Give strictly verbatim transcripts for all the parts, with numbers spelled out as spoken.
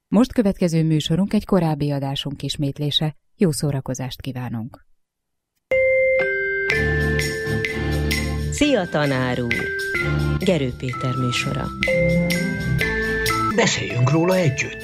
Most következő műsorunk egy korábbi adásunk ismétlése. Jó szórakozást kívánunk! Szia, tanár úr! Gerő Péter műsora. Beszéljünk róla együtt!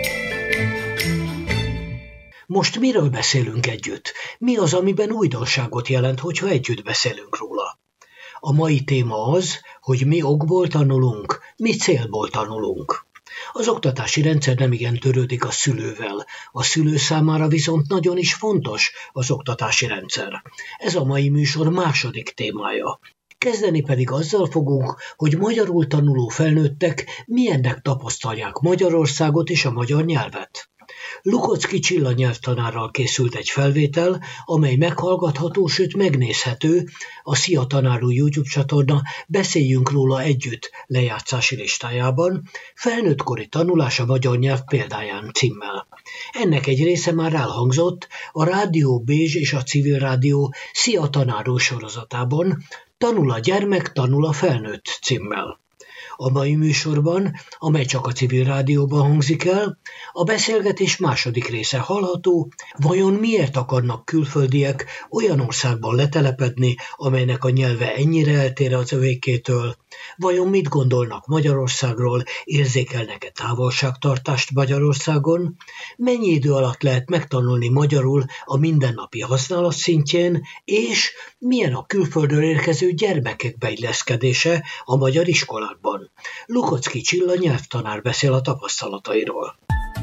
Most miről beszélünk együtt? Mi az, amiben újdonságot jelent, hogyha együtt beszélünk róla? A mai téma az, hogy mi okból tanulunk, mi célból tanulunk. Az oktatási rendszer nemigen törődik a szülővel, a szülő számára viszont nagyon is fontos az oktatási rendszer. Ez a mai műsor második témája. Kezdeni pedig azzal fogunk, hogy magyarul tanuló felnőttek milyennek tapasztalják Magyarországot és a magyar nyelvet. Lukocki Csilla nyelvtanárral készült egy felvétel, amely meghallgatható, sőt megnézhető a Szia Tanár úr YouTube csatorna Beszéljünk róla együtt lejátszási listájában, Felnőttkori tanulás a magyar nyelv példáján címmel. Ennek egy része már elhangzott a Rádió Bézs és a Civil Rádió Szia Tanár úr sorozatában, Tanul a gyermek, tanul a felnőtt címmel. A mai műsorban, amely csak a Civil Rádióban hangzik el, a beszélgetés második része hallható, vajon miért akarnak külföldiek olyan országban letelepedni, amelynek a nyelve ennyire eltér az övékétől, vajon mit gondolnak Magyarországról, érzékelnek-e távolságtartást Magyarországon, mennyi idő alatt lehet megtanulni magyarul a mindennapi használat szintjén, és milyen a külföldről érkező gyermekek beilleszkedése a magyar iskolákban. Lukocki Csilla nyelvtanár beszél a tapasztalatairól.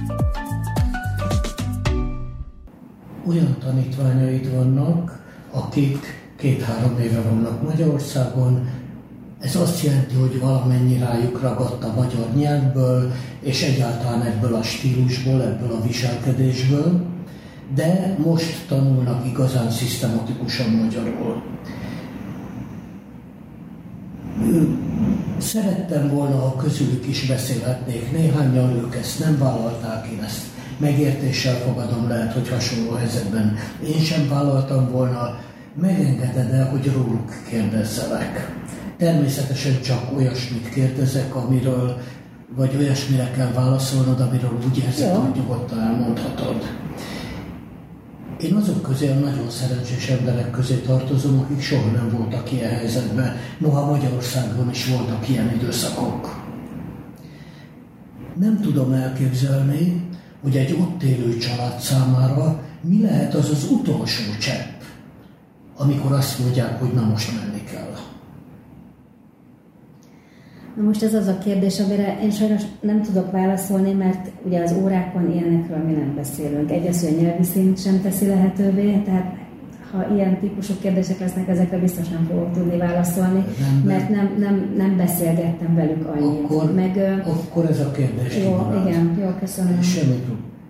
Olyan tanítványaid vannak, akik két-három éve vannak Magyarországon. Ez azt jelenti, hogy valamennyi rájuk ragadt a magyar nyelvből, és egyáltalán ebből a stílusból, ebből a viselkedésből, de most tanulnak igazán szisztematikusan magyarul. Szerettem volna, ha közülük is beszélhetnék. Néhányan ők ezt nem vállalták, én ezt megértéssel fogadom, lehet, hogy hasonló helyzetben én sem vállaltam volna. Megengeded el, hogy róluk kérdezzelek. Természetesen csak olyasmit kérdezek, amiről, vagy olyasmire kell válaszolnod, amiről úgy érzed, hogy nyugodtan elmondhatod. Én azok közé, a nagyon szerencsés emberek közé tartozom, akik soha nem voltak ilyen helyzetben, noha Magyarországon is voltak ilyen időszakok. Nem tudom elképzelni, hogy egy ott élő család számára mi lehet az az utolsó csepp, amikor azt mondják, hogy na most menni kell. Na most ez az a kérdés, amire én sajnos nem tudok válaszolni, mert ugye az órákon ilyenekről mi nem beszélünk. Egy az, hogy a nyelvi szint sem teszi lehetővé, tehát ha ilyen típusú kérdések lesznek, ezekre biztos nem fogok tudni válaszolni, nem, mert nem, nem, nem beszélgettem velük annyit. Akkor, Meg, akkor ez a kérdés. Jó, kimarad. Igen, jó, köszönöm. Semmit.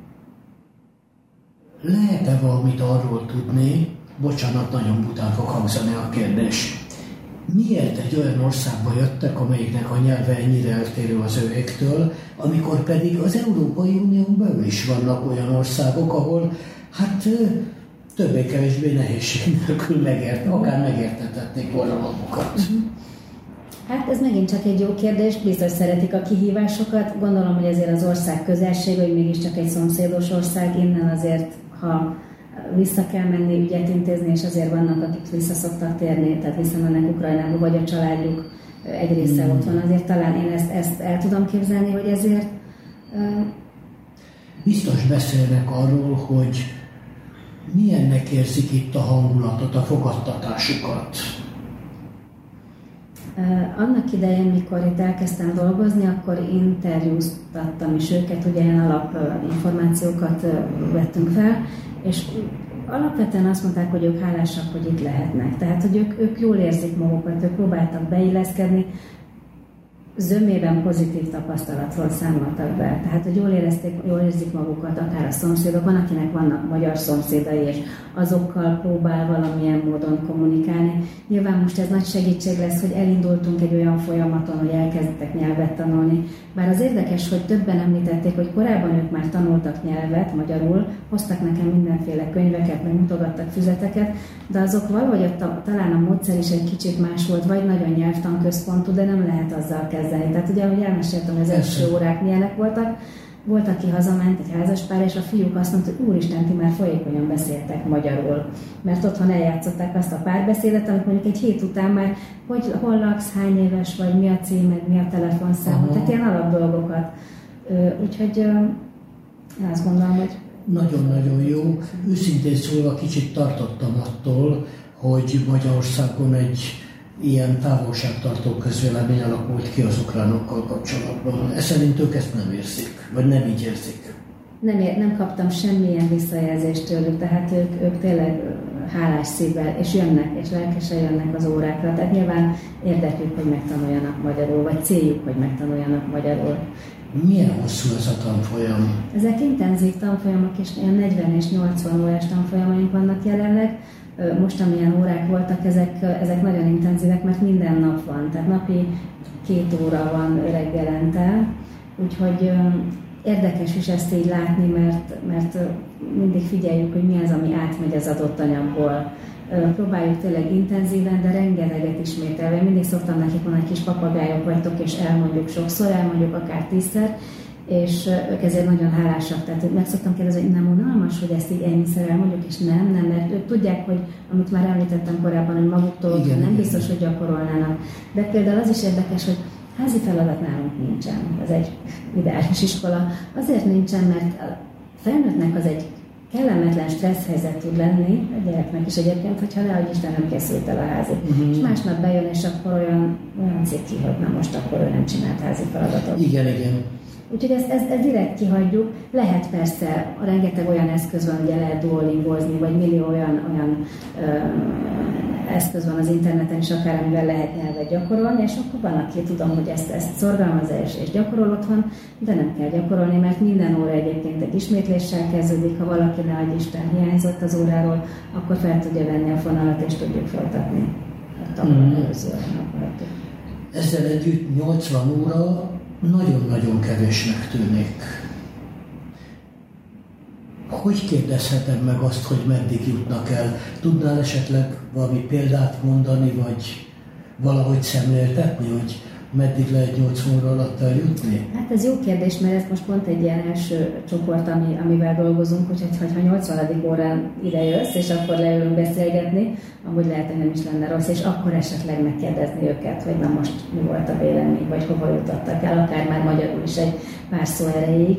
Lehet-e valamit arról tudni, bocsánat, nagyon bután fog hangzani a kérdés, miért egy olyan országba jöttek, amelyiknek a nyelve ennyire eltérő az övéktől, amikor pedig az Európai Unión belül is vannak olyan országok, ahol hát többé-kevésbé nehézség nélkül megért, akár megértették volna magukat. Hát ez megint csak egy jó kérdés, biztos szeretik a kihívásokat. Gondolom, hogy azért az ország közelség, hogy mégiscsak egy szomszédos ország, innen azért, ha vissza kell menni, ügyet intézni, és azért vannak, akik vissza szoktak térni, tehát visszamennek Ukrajnába, vagy a családjuk egy része mm. ott van. Azért talán én ezt, ezt el tudom képzelni, hogy ezért... Uh... Biztos beszélnek arról, hogy milyennek érzik itt a hangulatot, a fogadtatásukat. Uh, annak idején, mikor itt elkezdtem dolgozni, akkor interjúztattam is őket, ugye ilyen alap uh, információkat uh, vettünk fel, és alapvetően azt mondták, hogy ők hálásak, hogy itt lehetnek. Tehát, hogy ők, ők jól érzik magukat, ők próbáltak beilleszkedni, zömében pozitív tapasztalatról számoltak be. Tehát, hogy jól, érezték, jól érzik magukat, akár a szomszédok, van, akinek vannak magyar szomszédai, és azokkal próbál valamilyen módon kommunikálni. Nyilván most ez nagy segítség lesz, hogy elindultunk egy olyan folyamaton, hogy elkezdtek nyelvet tanulni. Bár az érdekes, hogy többen említették, hogy korábban ők már tanultak nyelvet, magyarul, hoztak nekem mindenféle könyveket, meg mutogattak füzeteket, de azok valahogy a, talán a módszer is egy kicsit más volt, vagy nagyon nyelvtanközpontú, de nem lehet azzal kezdeni. Tehát ugye, ahogy elmeséltem, az első órák milyenek voltak, volt, aki hazament, egy házaspár, és a fiúk azt mondta, hogy úristen, ti már folyékonyan beszéltek magyarul. Mert otthon eljátszották azt a párbeszédet, amit mondjuk egy hét után már, hogy hol laksz, hány éves vagy, mi a címed, mi a telefonszámod, tehát ilyen alapdolgokat. Úgyhogy én azt gondolom, hogy... Nagyon-nagyon jó. Őszintén szólva kicsit tartottam attól, hogy Magyarországon egy ilyen távolságtartó közvélemény alakult ki az ukránokkal kapcsolatban. Ez szerint ők ezt nem érzik, vagy nem így érzik. Nem, ér, nem kaptam semmilyen visszajelzést tőlük, tehát ők, ők tényleg hálás szívvel, és jönnek, és lelkesen jönnek az órákra. Tehát nyilván érdekük, hogy megtanuljanak magyarul, vagy céljuk, hogy megtanuljanak magyarul. Milyen hosszú ez a tanfolyam? Ezek intenzív tanfolyamok, és ilyen negyven és nyolcvan órás tanfolyamaink vannak jelenleg. Most, amilyen órák voltak, ezek, ezek nagyon intenzívek, mert minden nap van, tehát napi két óra van reggelente, úgyhogy érdekes is ezt így látni, mert, mert mindig figyeljük, hogy mi az, ami átmegy az adott anyagból. Próbáljuk tényleg intenzíven, de rengeteget ismételve. Mindig szoktam nekik mondani, kis papagályok vagytok, és elmondjuk sokszor, elmondjuk akár tízszer, és ők ezért nagyon hálásak. Tehát meg szoktam kérdezni, hogy nem unalmas, hogy ezt így ennyiszer elmondjuk, és nem, nem, mert ők tudják, hogy amit már említettem korábban, hogy maguktól igen, nem biztos, hogy gyakorolnának. De például az is érdekes, hogy házi feladat nálunk nincsen. Ez egy ideális iskola. Azért nincsen, mert a felnőttnek az egy kellemetlen stressz helyzet tud lenni, a gyereknek is egyébként, hogyha nehogy Isten nem készült el a házi. Uh-huh. És másnap bejön, és akkor olyan, olyan ciki, hogy na most akkor ő nem csinált házi feladatot. Igen, igen. Úgyhogy ezt, ezt, ezt direkt kihagyjuk. Lehet persze, rengeteg olyan eszköz van, ugye lehet duolingozni, vagy millió olyan, olyan ö, eszköz van az interneten is, akár amivel lehet nyelvet gyakorolni, és akkor van, aki tudom, hogy ezt, ezt szorgalmazza és, és gyakorol otthon, de nem kell gyakorolni, mert minden óra egyébként egy ismétléssel kezdődik. Ha valaki, nehogy Isten hiányzott az óráról, akkor fel tudja venni a fonalat, és tudjuk folytatni. Hát, mm. Ezzel együtt nyolcvan óra nagyon-nagyon kevésnek tűnik. Hogy kérdezhetem meg azt, hogy meddig jutnak el? Tudnál esetleg valami példát mondani, vagy valahogy szemléltetni, hogy meddig lehet nyolcvan óra alatt eljutni? Hát ez jó kérdés, mert ez most pont egy ilyen első csoport, ami, amivel dolgozunk, úgyhogy ha nyolcvanadik órán ide jössz, és akkor leülünk beszélgetni, amúgy lehet, hogy nem is lenne rossz, és akkor esetleg megkérdezni őket, hogy na most mi volt a vélemény, vagy hova jutottak el, akár már magyarul is egy pár szó erejéig.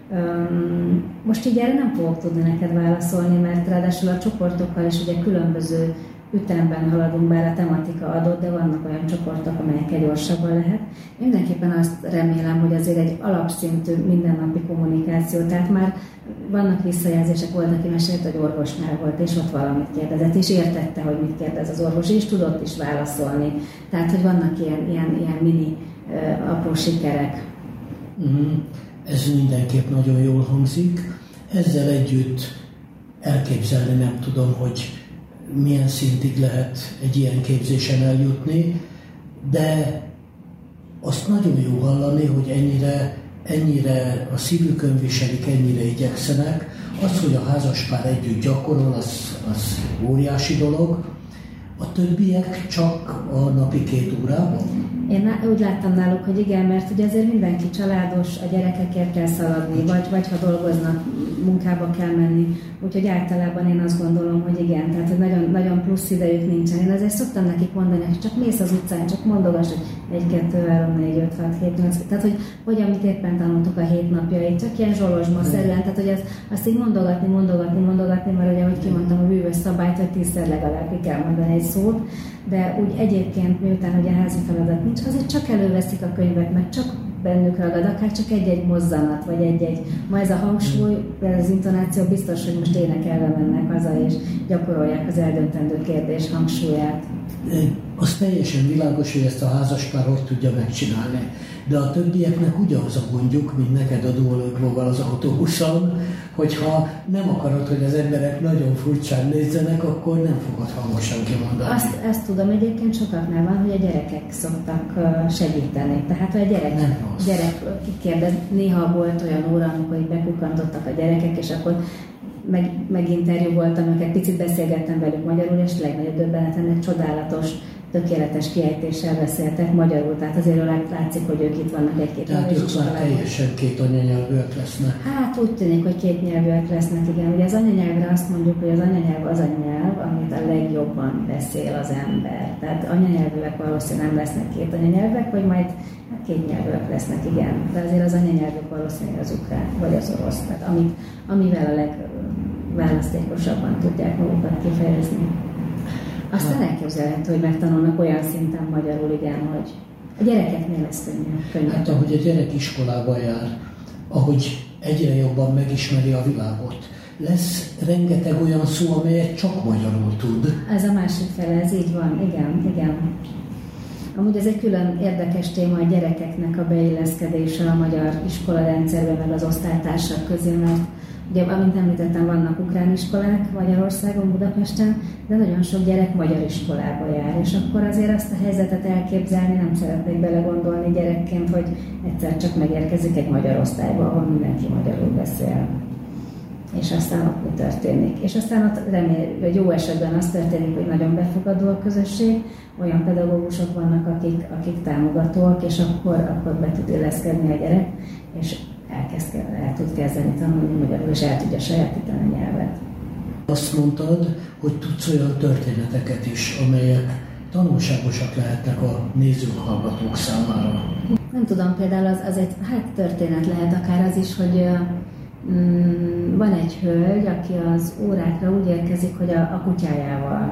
Most így erre nem fogok tudni neked válaszolni, mert ráadásul a csoportokkal is ugye különböző ütemben haladunk, bár a tematika adott, de vannak olyan csoportok, amelyekkel gyorsabban lehet. Mindenképpen azt remélem, hogy azért egy alapszintű mindennapi kommunikáció, tehát már vannak visszajelzések, volt, aki mesélt, hogy orvosnál volt, és ott valamit kérdezett, és értette, hogy mit kérdez az orvos, és tudott is válaszolni. Tehát, hogy vannak ilyen, ilyen, ilyen mini uh, apró sikerek. Mm, ez mindenképp nagyon jól hangzik. Ezzel együtt elképzelni nem tudom, hogy milyen szintig lehet egy ilyen képzésen eljutni, de azt nagyon jó hallani, hogy ennyire, ennyire a szívükön viselik, ennyire igyekszenek. Az, hogy a házaspár együtt gyakorol, az, az óriási dolog. A többiek csak a napi két órában? Én úgy láttam náluk, hogy igen, mert ugye azért mindenki családos, a gyerekekért kell szaladni, vagy, vagy ha dolgoznak, munkába kell menni. Úgyhogy általában én azt gondolom, hogy igen, tehát hogy nagyon, nagyon plusz idejük nincsen. Én azért szoktam nekik mondani, hogy csak mész az utcán, csak mondogass, hogy egy, kettő, három, négy, öt, hat, hét, nyolc. Tehát, hogy, hogy amit éppen tanultuk a hét napjait, csak ilyen zsolozsma-szerűen, tehát hogy ezt, azt így mondogatni, mondogatni, mondogatni, mert ugye, ahogy kimondtam a bűvös szabályt, hogy tízszer legalább ki kell mondani egy szót, de úgy egyébként, miután ugye házi feladat nincs, azért csak előveszik a könyvet, meg csak bennük ragad, akár csak egy-egy mozzanat, vagy egy-egy, ma ez a hangsúly, az intonáció biztos, hogy most énekelve mennek haza, és gyakorolják az eldöntendő kérdés hangsúlyát. Az teljesen világos, hogy ezt a házaspár hogy tudja megcsinálni. De a többieknek ugyanaz a gondjuk, mint neked a duológóval az autóbuszon, hogyha nem akarod, hogy az emberek nagyon furcsán nézzenek, akkor nem fogod hangosan kimondani. Azt, ezt tudom, egyébként sokaknál van, hogy a gyerekek szoktak segíteni. Tehát, hogy a gyerek, gyerek kérdez, néha volt olyan óra, amikor így bekukantottak a gyerekek, és akkor meg, meginterjú voltam őket, picit beszélgettem velük magyarul, és legnagyobb döbbenetemnek csodálatos tökéletes kiejtéssel beszéltek magyarul, tehát azért látszik, hogy ők itt vannak egy-két Tehát ők már teljesen két anyanyelvűek lesznek. Hát úgy tűnik, hogy két nyelvűek lesznek, igen. Ugye az anyanyelvre azt mondjuk, hogy az anyanyelv az a nyelv, amit a legjobban beszél az ember. Tehát anyanyelvűek valószínűleg nem lesznek két anyanyelvek, vagy majd hát két nyelvűek lesznek, igen. De azért az anyanyelvük valószínűleg az ukrán, vagy az orosz. Tehát amit, amivel a legválasztékosabban tudják magukat kifejezni. Aztán elképzelhető, hogy megtanulnak olyan szinten magyarul, igen, hogy a gyerekeknél lesz könnyű. Hát ahogy a gyerek iskolába jár, ahogy egyre jobban megismeri a világot, lesz rengeteg olyan szó, amelyet csak magyarul tud. Ez a másik fele, ez így van, igen, igen. Amúgy ez egy külön érdekes téma a gyerekeknek a beilleszkedése a magyar iskolarendszerbe, meg az osztálytársak közé, mert ugye, amint említettem, vannak ukrán iskolák Magyarországon, Budapesten, de nagyon sok gyerek magyar iskolába jár, és akkor azért azt a helyzetet elképzelni nem szeretnék belegondolni gyerekként, hogy egyszer csak megérkezik egy magyar osztályba, ahol mindenki magyarul beszél. És aztán ott mi történik. És aztán ott remél, hogy jó esetben az történik, hogy nagyon befogadó a közösség, olyan pedagógusok vannak, akik, akik támogatóak, és akkor, akkor be tud illeszkedni a gyerek, és elkezd, el tud kezdeni tanulni magyarul, és el tudja sajátítani a nyelvet. Azt mondtad, hogy tudsz olyan történeteket is, amelyek tanulságosak lehetnek a nézők, hallgatók számára. Nem tudom, például az, az egy hát történet lehet akár az is, hogy mm, van egy hölgy, aki az órákra úgy érkezik, hogy a, a kutyájával.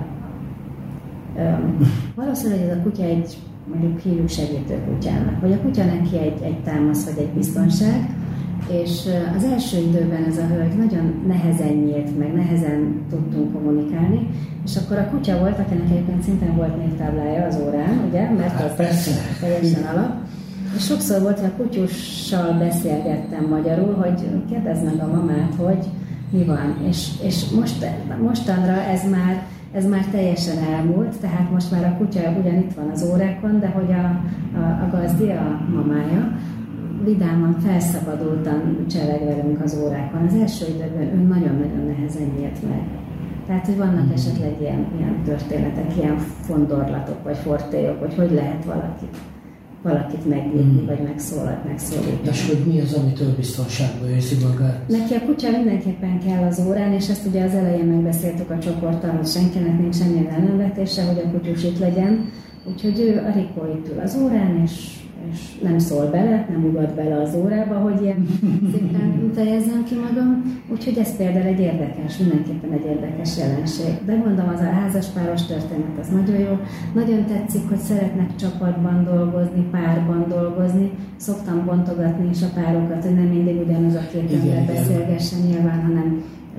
Um, valószínűleg ez a kutya egy, mondjuk hívjuk segítő kutyának, vagy a kutya neki egy, egy támasz, vagy egy biztonság, és az első időben ez a hölgy nagyon nehezen nyílt meg, nehezen tudtunk kommunikálni, és akkor a kutya volt, akinek egyébként szintén volt névtáblája az órán, ugye, mert az teljesen alap, és sokszor volt, hogy a kutyussal beszélgettem magyarul, hogy kérdezd meg a mamát, hogy mi van, és, és most, mostanra ez már Ez már teljesen elmúlt, tehát most már a kutya ugyan itt van az órákon, de hogy a, a, a gazdi, a mamája, vidáman, felszabadultan cseleg velünk az órákon. Az első időben ő nagyon-nagyon nehezen nyílt meg. Tehát, hogy vannak esetleg ilyen, ilyen történetek, ilyen fondorlatok, vagy fortélyok, hogy hogy lehet valakit, valakit megnyitni, mm. vagy megszólalt, megszólítani. És hogy mi az, amitől biztonságban érzi magát? Neki a kutya mindenképpen kell az órán, és ezt ugye az elején megbeszéltük a csoporttal, hogy senkinek nincs semmilyen ellenvetése, hogy a kutyus itt legyen. Úgyhogy ő a Rikó itt ül az órán, és, és nem szól bele, nem ugad bele az órába, hogy ilyen szépen fejezzem ki magam. Úgyhogy ez például egy érdekes, mindenképpen egy érdekes jelenség. De mondom, az a házaspáros történet, az nagyon jó. Nagyon tetszik, hogy szeretnek csapatban dolgozni, párban dolgozni. Szoktam bontogatni is a párokat, hogy nem mindig ugyanaz a két ember beszélgessen nyilván, hanem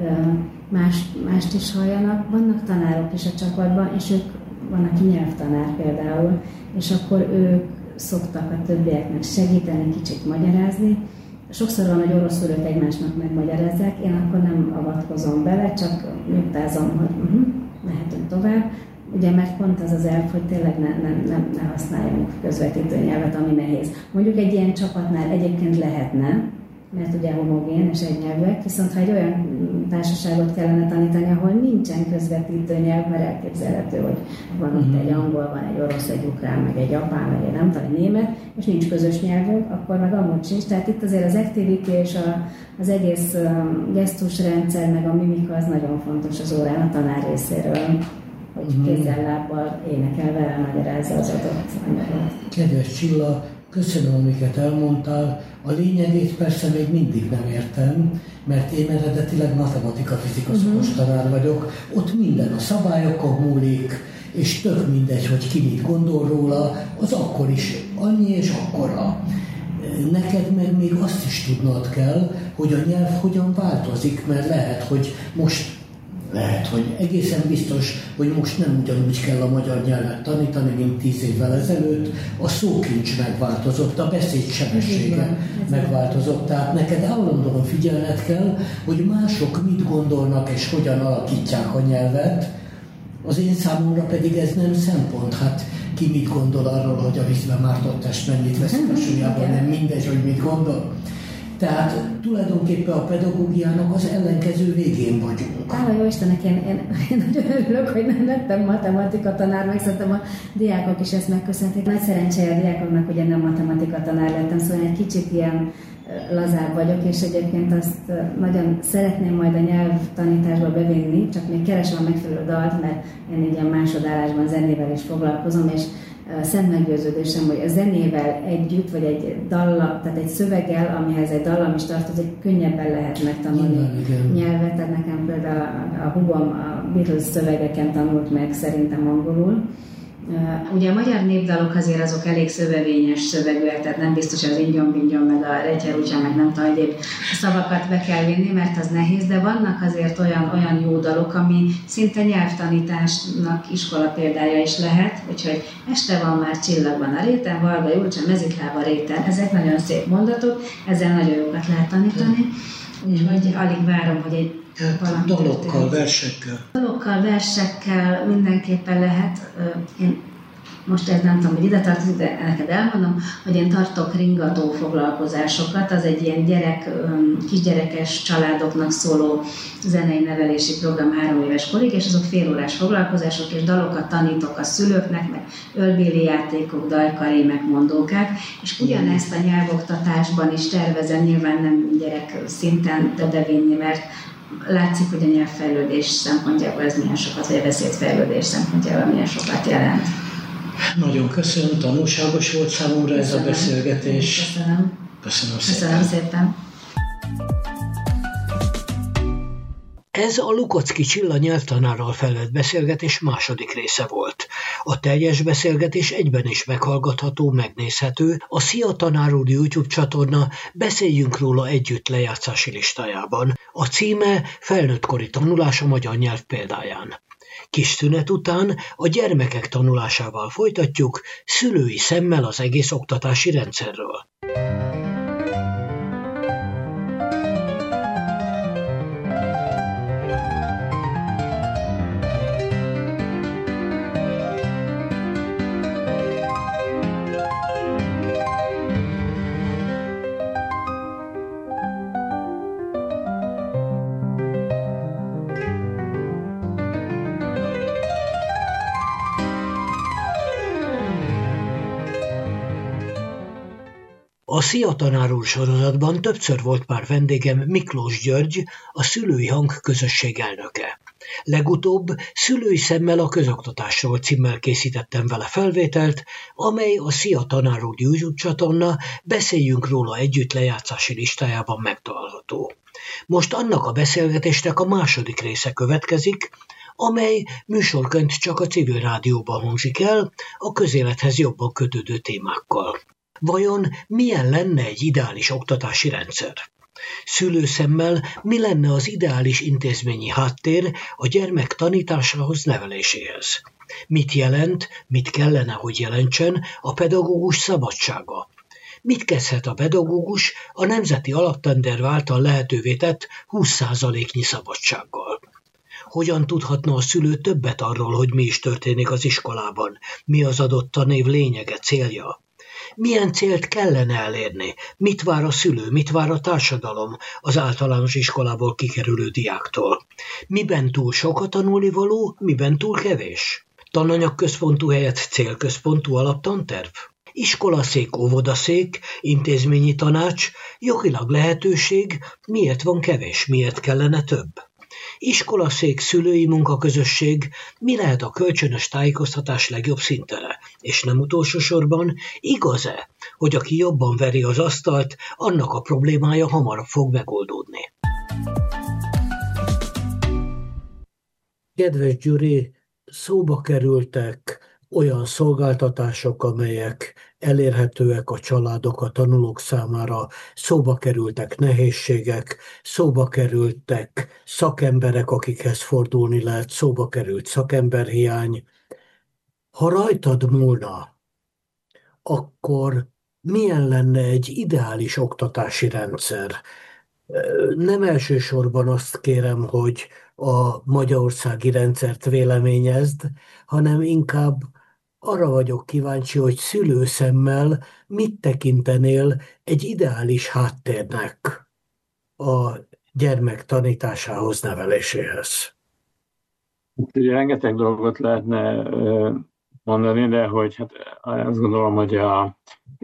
más, mást is halljanak. Vannak tanárok is a csapatban, és ők, van, aki nyelvtanár például, és akkor ők szoktak a többieknek segíteni, kicsit magyarázni. Sokszor van, hogy oroszul ők egymásnak megmagyarázzák, én akkor nem avatkozom bele, csak nyugtázom, hogy uh-huh, mehetünk tovább. Ugye, mert pont az az elv, hogy tényleg ne, ne, ne, ne használjunk közvetítő nyelvet, ami nehéz. Mondjuk egy ilyen csapatnál egyébként lehetne, mert ugye homogén és egynyelvűek, viszont ha egy olyan társaságot kellene tanítani, ahol nincsen közvetítő nyelv, mert elképzelhető, hogy van mm-hmm. ott egy angol, van egy orosz, egy ukrán, meg egy japán, meg egy nem tudom, egy német, és nincs közös nyelvünk, akkor meg amúgy sincs. Tehát itt azért az activity és a, az egész um, gesztusrendszer, meg a mimika az nagyon fontos az órán a tanár részéről, hogy mm-hmm. kézzel-lábbal énekelve elmagyarázza az adott anyagot. Kedves Csilla, köszönöm, amiket elmondtál. A lényegét persze még mindig nem értem, mert én eredetileg matematika-fizika szakos uh-huh. tanár vagyok. Ott minden a szabályokon múlik, és tök mindegy, hogy ki mit gondol róla, az akkor is annyi és akkora. Neked meg még azt is tudnod kell, hogy a nyelv hogyan változik, mert lehet, hogy most Lehet, hogy egészen biztos, hogy most nem ugyanúgy kell a magyar nyelvet tanítani, mint tíz évvel ezelőtt. A szókincs megváltozott, a beszéd sebessége megváltozott. Tehát neked állandóan figyelned kell, hogy mások mit gondolnak és hogyan alakítják a nyelvet. Az én számomra pedig ez nem szempont. Hát ki mit gondol arról, hogy a vízbe mártott test mennyit veszik a súlyában, nem mindegy, hogy mit gondol. Tehát tulajdonképpen a pedagógiának az ellenkező végén vagyunk. Hála jó Istennek, én, én, én nagyon örülök, hogy nem lettem matematika tanár, meg szerintem a diákok is ezt megköszönték. Nagy szerencséje a diákoknak, hogy én nem matematika tanár lettem, szóval egy kicsit ilyen lazább vagyok, és egyébként azt nagyon szeretném majd a nyelvtanításba bevinni, csak még keresem a megfelelő dalt, mert én így ilyen másodállásban zenével is foglalkozom, és szent meggyőződésem, hogy a zenével együtt, vagy egy dalla, tehát egy szöveggel, amihez egy dallam is tartozik, könnyebben lehet megtanulni igen, nyelvet. Tehát nekem például a húgom a Beatles szövegeken tanult meg szerintem angolul. Ugye a magyar népdalok azért azok elég szövevényes szövegűek, tehát nem biztos, hogy az ingyon-bingyon, meg a rejtjelúcsán, meg nem tudom, egyéb szavakat be kell vinni, mert az nehéz, de vannak azért olyan, olyan jó dalok, ami szinte nyelvtanításnak iskola példája is lehet, úgyhogy este van már, csillag van a réten, Varga Júlcsa, mezitláb a réten. Ezek nagyon szép mondatok, ezzel nagyon jókat lehet tanítani, úgyhogy alig várom, hogy egy Hát, dalokkal, versekkel. Dalokkal, versekkel mindenképpen lehet. Én most ez nem tudom, hogy ide tartozik, de neked elmondom, hogy én tartok ringató foglalkozásokat, az egy ilyen gyerek, kisgyerekes családoknak szóló zenei nevelési program három éves korig, és azok félórás foglalkozások, és dalokat tanítok a szülőknek, meg ölbéli játékok, dajkarémek, mondókák, és ugyanezt a nyelvoktatásban is tervezem, nyilván nem gyerek szinten, de bevinni, mert látszik, hogy a nyelvfejlődés szempontjából ez milyen sokat, vagy a beszédfejlődés szempontjából milyen sokat jelent. Nagyon köszönöm, tanulságos volt számomra köszönöm. Ez a beszélgetés. Köszönöm. Köszönöm szépen. Köszönöm szépen. Ez a Lukocki Csilla nyelvtanárral felvett beszélgetés második része volt. A teljes beszélgetés egyben is meghallgatható, megnézhető a Szia Tanár úr YouTube csatorna Beszéljünk róla együtt lejátszási listájában. A címe Felnőttkori tanulás a magyar nyelv példáján. Kis szünet után a gyermekek tanulásával folytatjuk, szülői szemmel az egész oktatási rendszerről. A Szia Tanár úr sorozatban többször volt már vendégem Miklós György, a Szülői Hang közösség elnöke. Legutóbb Szülői szemmel a közoktatásról címmel készítettem vele felvételt, amely a Szia Tanár úr YouTube csatorna Beszéljünk róla együtt lejátszási listájában megtalálható. Most annak a beszélgetésnek a második része következik, amely műsorként csak a civil rádióban hangzik el, a közélethez jobban kötődő témákkal. Vajon milyen lenne egy ideális oktatási rendszer? Szülőszemmel mi lenne az ideális intézményi háttér a gyermek tanításához, neveléséhez? Mit jelent, mit kellene, hogy jelentsen a pedagógus szabadsága? Mit kezdhet a pedagógus a Nemzeti Alaptanterv által lehetővé tett húsz százaléknyi szabadsággal? Hogyan tudhatna a szülő többet arról, hogy mi is történik az iskolában? Mi az adott tanév lényege, célja? Milyen célt kellene elérni? Mit vár a szülő, mit vár a társadalom az általános iskolából kikerülő diáktól? Miben túl sok a tanulnivaló, miben túl kevés? Tananyagközpontú helyett célközpontú alaptanterv? Iskolaszék, óvodaszék, intézményi tanács, jogilag lehetőség, miért van kevés, miért kellene több? Iskolaszék, szülői munkaközösség, mi lehet a kölcsönös tájékoztatás legjobb szintere? És nem utolsó sorban, igaz-e, hogy aki jobban veri az asztalt, annak a problémája hamarabb fog megoldódni? Kedves Gyuri, szóba kerültek olyan szolgáltatások, amelyek elérhetőek a családok, a tanulók számára, szóba kerültek nehézségek, szóba kerültek szakemberek, akikhez fordulni lehet, szóba került szakemberhiány. Ha rajtad múlna, akkor milyen lenne egy ideális oktatási rendszer? Nem elsősorban azt kérem, hogy a magyarországi rendszert véleményezd, hanem inkább arra vagyok kíváncsi, hogy szülőszemmel mit tekintenél egy ideális háttérnek a gyermek tanításához, neveléséhez. Ugye rengeteg dolgot lehetne mondani, de hogy hát azt gondolom, hogy a,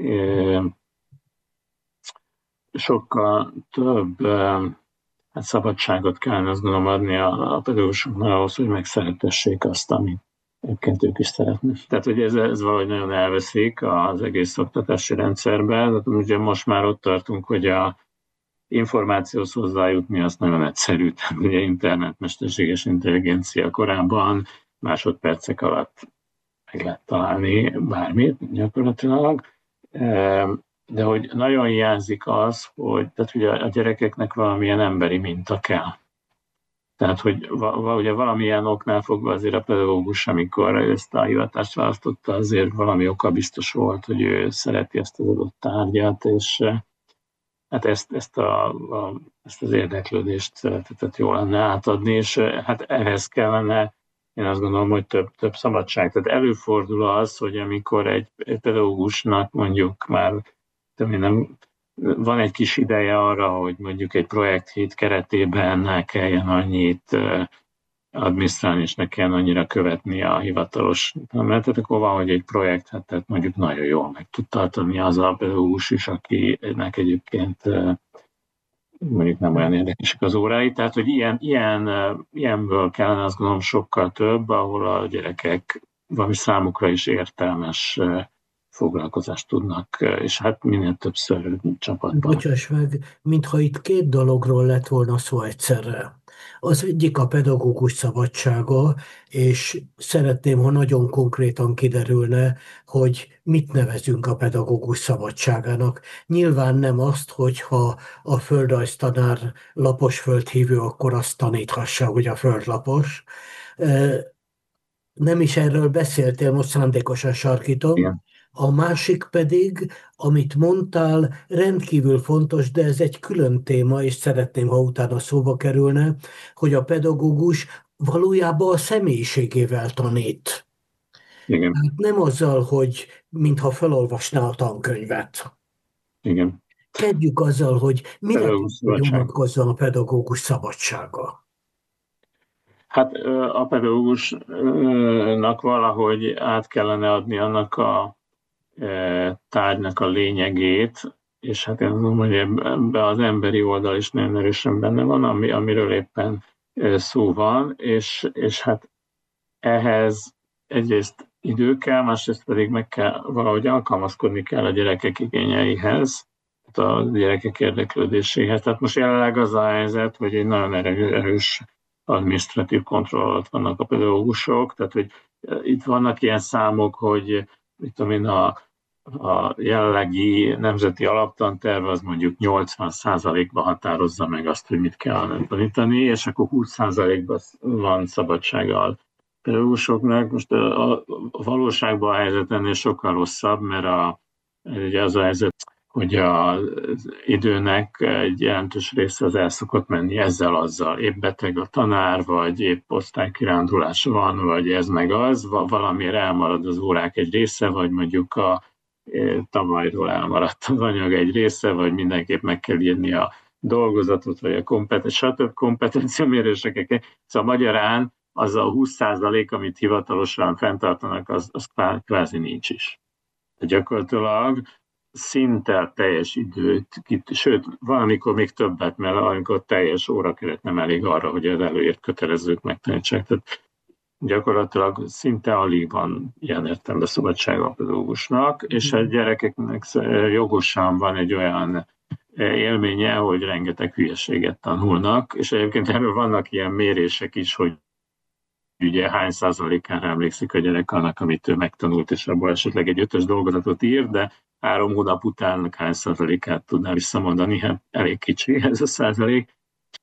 sokkal több hát szabadságot kellene azt gondolom adni a, a pedagógusoknak ahhoz, hogy megszeretessék azt, amit egyébként ők is szeretnek. Tehát, hogy ez, ez valahogy nagyon elveszik az egész oktatási rendszerben. Tehát, ugye most már ott tartunk, hogy a információhoz hozzájutni az nagyon egyszerű. Tehát ugye internet, mesterséges intelligencia korában másodpercek alatt meg lehet találni bármit gyakorlatilag. De hogy nagyon hiányzik az, hogy tehát ugye a gyerekeknek valamilyen emberi minta kell. Tehát, hogy va, ugye valamilyen oknál fogva azért a pedagógus, amikor ezt a hivatást választotta, azért valami oka biztos volt, hogy ő szereti ezt az adott tárgyat, és hát ezt, ezt, a, a, ezt az érdeklődést szeretetett jól lenne átadni, és hát ehhez kellene, én azt gondolom, hogy több, több szabadság. Tehát előfordul az, hogy amikor egy, egy pedagógusnak mondjuk már nem, van egy kis ideje arra, hogy mondjuk egy projekthét keretében ne kelljen annyit adminisztrálni, és ne kelljen annyira követni a hivatalos menetet, akkor van, hogy egy projektet tehát mondjuk nagyon jól meg tud tartani az a pedagógus is, akinek egyébként mondjuk nem olyan érdekesek az órái. Tehát, hogy ilyen, ilyen, ilyenből kellene azt gondolom sokkal több, ahol a gyerekek valami számukra is értelmes foglalkozást tudnak, és hát minél többször csapatban. Bocsáss meg, mintha itt két dologról lett volna szó egyszerre. Az egyik a pedagógus szabadsága, és szeretném, ha nagyon konkrétan kiderülne, hogy mit nevezünk a pedagógus szabadságának. Nyilván nem azt, hogyha a földrajztanár lapos földhívő, akkor azt taníthassa, hogy a föld lapos. Nem is erről beszéltél, most szándékosan sarkítom. Igen. A másik pedig, amit mondtál, rendkívül fontos, de ez egy külön téma, és szeretném, ha utána szóba kerülne, hogy a pedagógus valójában a személyiségével tanít. Igen. Hát nem azzal, hogy mintha felolvasná a tankönyvet. Igen. Kezdjük azzal, hogy mire vonatkozzon a pedagógus szabadsága. Hát a pedagógusnak valahogy át kellene adni annak a tárgynak a lényegét, és hát én mondom, hogy ebben az emberi oldal is nagyon erősen benne van, ami, amiről éppen szó van, és, és hát ehhez egyrészt idő kell, másrészt pedig meg kell valahogy alkalmazkodni kell a gyerekek igényeihez, a gyerekek érdeklődéséhez. Tehát most jelenleg az a helyzet, hogy egy nagyon erős adminisztratív kontroll alatt vannak a pedagógusok, tehát hogy itt vannak ilyen számok, hogy mit tudom én, a, a jelenlegi nemzeti alaptanterv az mondjuk nyolcvan százalékban határozza meg azt, hogy mit kell tanítani, és akkor húsz százalékban van szabadsága a pedagógusoknak. Most a, a, a valóságban a helyzet ennél sokkal rosszabb, mert a, ugye az a helyzet, hogy az időnek egy jelentős része az el szokott menni ezzel-azzal. Épp beteg a tanár, vagy épp osztálykirándulás van, vagy ez meg az, valamire elmarad az órák egy része, vagy mondjuk a tavalyról elmaradt az anyag egy része, vagy mindenképp meg kell írni a dolgozatot, vagy a kompetencia, stb. Kompetenciaméréseket. Szóval magyarán az a húsz százalék, amit hivatalosan fenntartanak, az, az kvázi nincs is. De gyakorlatilag szinte teljes időt, sőt, valamikor még többet, mert amikor teljes órakeret nem elég arra, hogy az előírt kötelezők megtanítsák. Tehát gyakorlatilag szinte alig van ilyen értelemben szabadsága a pedagógusnak, és a gyerekeknek jogosan van egy olyan élménye, hogy rengeteg hülyeséget tanulnak, és egyébként erről vannak ilyen mérések is, hogy ugye hány százalékára emlékszik a gyerek annak, amit ő megtanult, és abból esetleg egy ötös dolgozatot ír, de három hónap után hány százalékát tudná visszamondani, hát elég kicsi ez a százalék.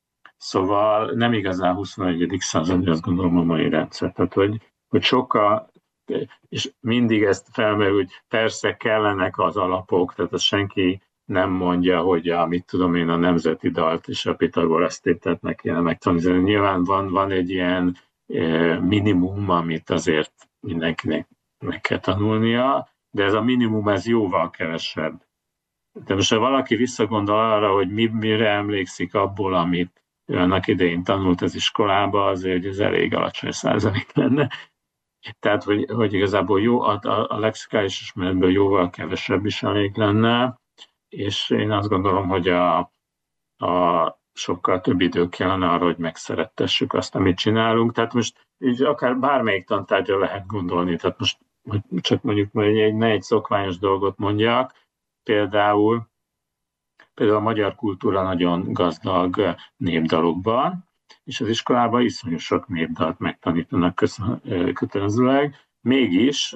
Szóval nem igazán huszonegyedik század, azt gondolom a mai rendszer. Tehát, hogy, hogy sokkal, és mindig ezt felmerül, hogy persze kellenek az alapok, tehát az senki nem mondja, hogy a, mit tudom én, a nemzeti dalt és a Pitagorasz tételt kéne megtanulni. Nyilván van, van egy ilyen minimum, amit azért mindenkinek meg kell tanulnia, de ez a minimum, ez jóval kevesebb. De most ha valaki visszagondol arra, hogy mi, mire emlékszik abból, amit ő annak idején tanult az iskolába, azért, hogy ez elég alacsony százalék lenne. Tehát, hogy, hogy igazából jó, a, a, a lexikális ismeretből jóval kevesebb is elég lenne, és én azt gondolom, hogy a, a sokkal több idő kellene arra, hogy megszerettessük azt, amit csinálunk. Tehát most így akár bármelyik tantárgyra lehet gondolni. Tehát most csak mondjuk egy, ne egy szokványos dolgot mondjak, például, például a magyar kultúra nagyon gazdag népdalokban, és az iskolában iszonyú sok népdalt megtanítanak kötelezőleg, mégis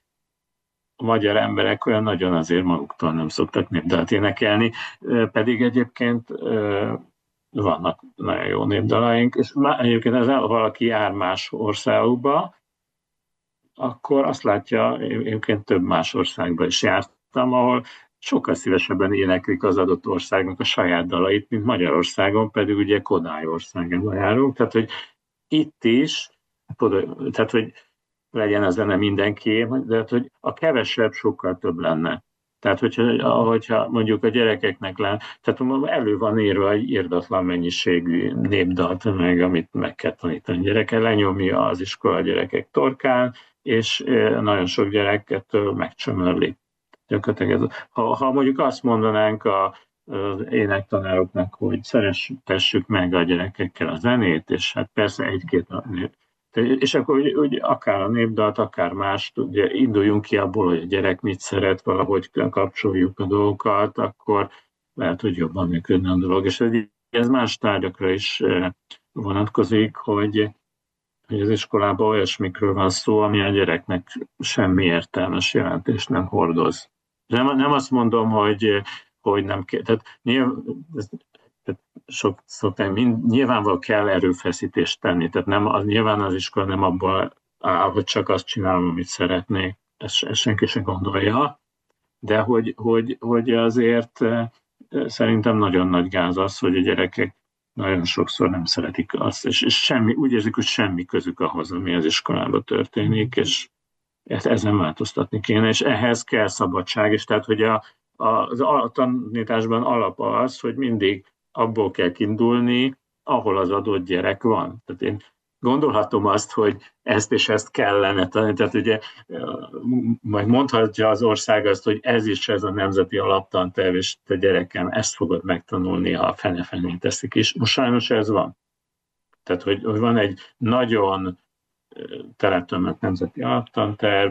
a magyar emberek olyan nagyon azért maguktól nem szoktak népdalt énekelni, pedig egyébként vannak nagyon jó népdalaink, és egyébként ez valaki jár más országokba, akkor azt látja, egyébként több más országban is jártam, ahol sokkal szívesebben éneklik az adott országnak a saját dalait, mint Magyarországon, pedig ugye Kodály országban járunk. Tehát, hogy itt is, tehát, hogy legyen a zene mindenki, de hogy a kevesebb sokkal több lenne. Tehát, hogyha, hogyha mondjuk a gyerekeknek lenne, tehát elő van írva egy irdatlan mennyiségű népdalt, meg amit meg kell tanítani gyereke, lenyomja az iskola gyerekek torkán, és nagyon sok gyereket megcsömörli. Ha, ha mondjuk azt mondanánk a, az énektanároknak, hogy szeressük meg a gyerekekkel a zenét, és hát persze egy-két, és akkor úgy, úgy akár a népdalt, akár más, ugye induljunk ki abból, hogy a gyerek mit szeret, valahogy kapcsoljuk a dolgokat, akkor lehet, hogy jobban működne a dolog. És ez más tárgyakra is vonatkozik, hogy hogy az iskolában olyasmikről van szó, ami a gyereknek semmi értelmes jelentést nem hordoz. Nem, nem azt mondom, hogy, hogy nem kell, tehát, nyilv, tehát sok, szokták, mind, nyilvánvalóan kell erőfeszítést tenni, tehát nem, az, nyilván az iskola nem abban áll, hogy csak azt csinálom, amit szeretnék, ezt, ezt senki sem gondolja, de hogy, hogy, hogy azért szerintem nagyon nagy gáz az, hogy a gyerekek nagyon sokszor nem szeretik azt, és, és semmi, úgy érzik, hogy semmi közük ahhoz, ami az iskolában történik, és ezen változtatni kéne, és ehhez kell szabadság, és tehát, hogy a, a, a tanításban alap az, hogy mindig abból kell kiindulni, ahol az adott gyerek van. Tehát én gondolhatom azt, hogy ezt és ezt kellene tanítani, tehát ugye majd mondhatja az ország azt, hogy ez is ez a nemzeti alaptanterv, és te gyerekem, ezt fogod megtanulni, ha fene-fenén teszik is. Most sajnos ez van. Tehát, hogy, hogy van egy nagyon teletömött nemzeti alaptanterv,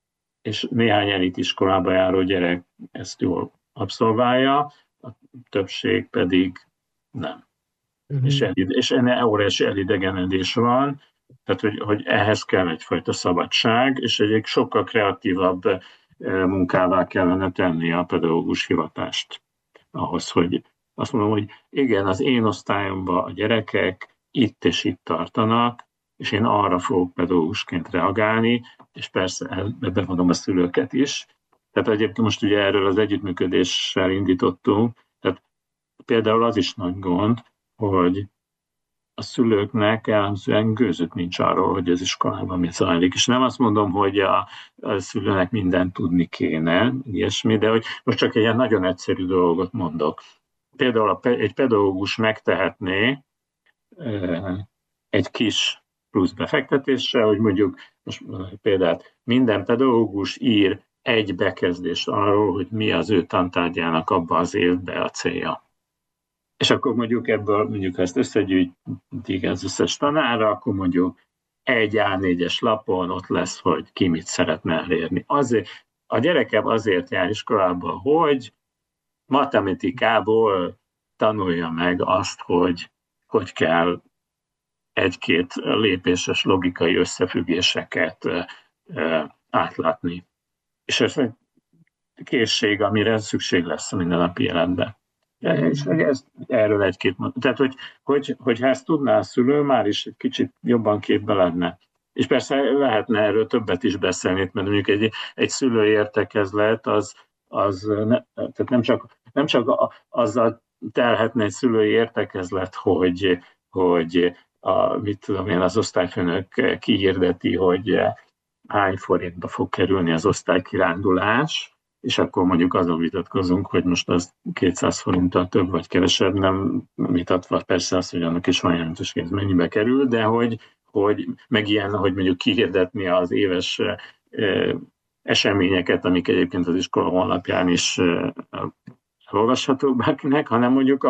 és néhány elit iskolába járó gyerek ezt jól abszolválja, a többség pedig nem. Uh-huh. És, elide, és enne óriási elidegenedés van, tehát hogy, hogy ehhez kell egyfajta szabadság, és egy sokkal kreatívabb munkává kellene tenni a pedagógus hivatást. Ahhoz, hogy azt mondom, hogy igen, az én osztályomban a gyerekek itt és itt tartanak, és én arra fogok pedagógusként reagálni, és persze bevonom a szülőket is. Tehát egyébként most ugye erről az együttműködéssel indítottunk, tehát például az is nagy gond, hogy a szülőknek jellemzően gőzük nincs arról, hogy az iskolában mit zajlik. És nem azt mondom, hogy a, a szülőnek mindent tudni kéne, ilyesmi, de hogy most csak egy ilyen nagyon egyszerű dolgot mondok. Például a, egy pedagógus megtehetné egy kis plusz befektetéssel, hogy mondjuk, most például minden pedagógus ír egy bekezdést arról, hogy mi az ő tantárgyának abban az évben a célja. És akkor mondjuk ebből, mondjuk ha ezt összegyűjtik az összes tanára, akkor mondjuk egy á négyes lapon ott lesz, hogy ki mit szeretne elérni. Azért, a gyerekem azért jár iskolába, hogy matematikából tanulja meg azt, hogy hogy kell egy-két lépéses logikai összefüggéseket uh, átlátni. És ez egy készség, amire szükség lesz a mindennapi életben. És ez, erről egy-két mondat. Tehát, hogy, hogy, hogyha ezt tudná a szülő, már is egy kicsit jobban képbe lenne. És persze lehetne erről többet is beszélni, mert mondjuk egy, egy szülői értekezlet, az, az ne, tehát nem csak, nem csak azzal telhetne egy szülői értekezlet, hogy, hogy a, mit tudom én, az osztályfőnök kihirdeti, hogy hány forintba fog kerülni az osztálykirándulás, és akkor mondjuk azon vitatkozunk, hogy most az kétszáz forinttal több vagy kevesebb, nem vitatva persze azt, hogy annak is van jelentős, ez mennyibe kerül, de hogy, hogy meg ilyen, hogy mondjuk kihirdetni az éves eh, eseményeket, amik egyébként az iskola honlapján is eh, olvashatók bárkinek, hanem mondjuk